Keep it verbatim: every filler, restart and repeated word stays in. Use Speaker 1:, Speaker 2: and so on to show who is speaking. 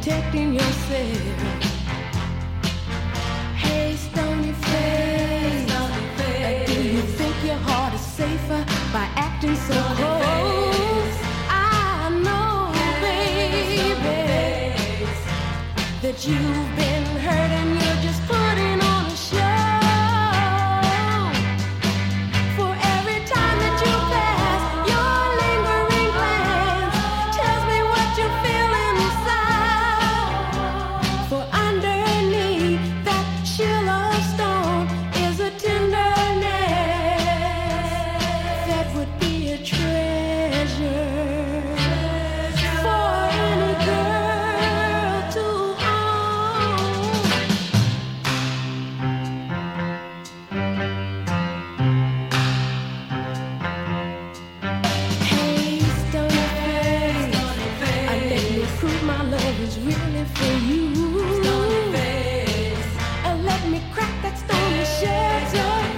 Speaker 1: protecting yourself. Hey, stony face, stony face. Do you think your heart is safer by acting so close? I know, baby, that you've been hurt and you're just putting on a show. For every time that you pass, your lingering glance tells me what you feel inside. For underneath that chill of stone is a tenderness that would be a treasure for any girl to own. Hey, stony face, I let me prove my love is really for